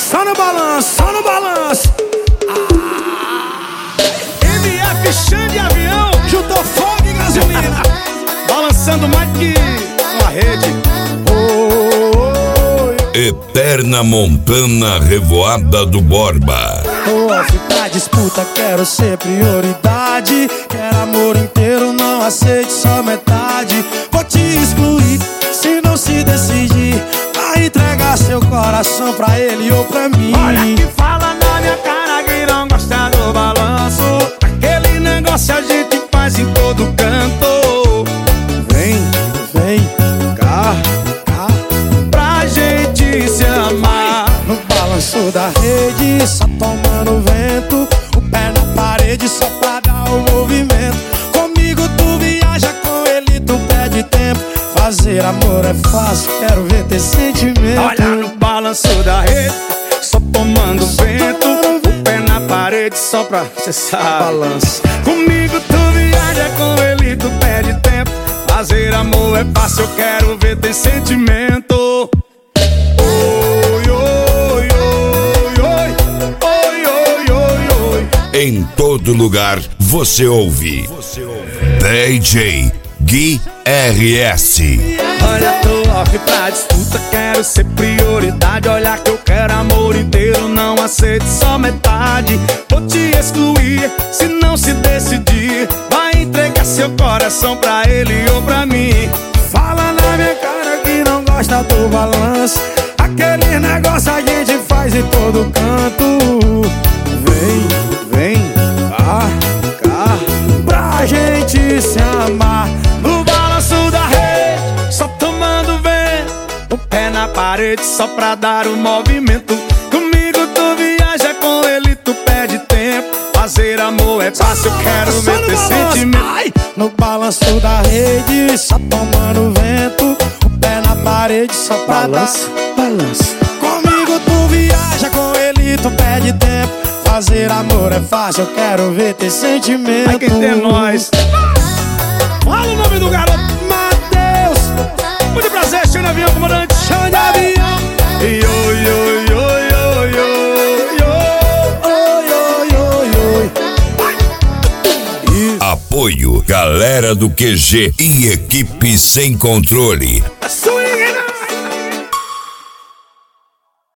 Só no balanço, só no balanço. MF Xande Avião juntou fogo e gasolina, balançando mais que uma rede. Eterna Montana Revoada do Borba. Pra disputa quero ser prioridade. Quero amor inteiro, não aceite só metade. Vou te excluir se não se decidir. Vai entregar seu coração pra ele ou pra mim. Olha que fala na minha cara que não gosta do balanço. Aquele negócio a gente faz em todo canto. Vem, vem, cá, cá, pra gente se amar. no balanço da rede, só tomando vento. O pé na parede só pra dar o movimento. Comigo tu viaja, com ele tu perde tempo. Fazer amor é fácil, quero ver ter sentimento. Olha no balanço da rede, só tomando vento. O pé na parede só pra, cê sabe, balanço. Comigo tu viaja, com ele tu perde tempo. Fazer amor é fácil, eu quero ver ter sentimento. Oi, oi, oi, oi, oi, oi, oi, oi. Em todo lugar você ouve DJ Gui RS. Olha, tô off pra disputa, quero ser prioridade. Olha que eu quero amor inteiro, não aceito só metade. Vou te excluir se não se decidir. Vai entregar seu coração pra ele ou pra mim. Fala na minha cara que não gosta do balanço. Aquele negócio a gente faz em todo canto. Vem, vem, cá, cá, pra gente se amar. No balanço da rede, só tomando vento. O pé na parede só pra dar o movimento. Comigo tu viaja, com ele tu perde tempo. Fazer amor é fácil, eu quero ver ter sentimento. Ai, no balanço da rede, só tomando vento. O pé na parede só pra Balanço, dar balanço. Comigo tu viaja, com ele tu perde tempo. Fazer amor é fácil, eu quero ver ter sentimento. Ai, quem tem é nós. Fala o nome do garoto. Mateus, Muito prazer, Xande Avião, comandante. Xande Avião. Oi, oi, oi, oi, oi, Oi, oi, oi, oi. Apoio Galera do QG e equipe sem controle. oi.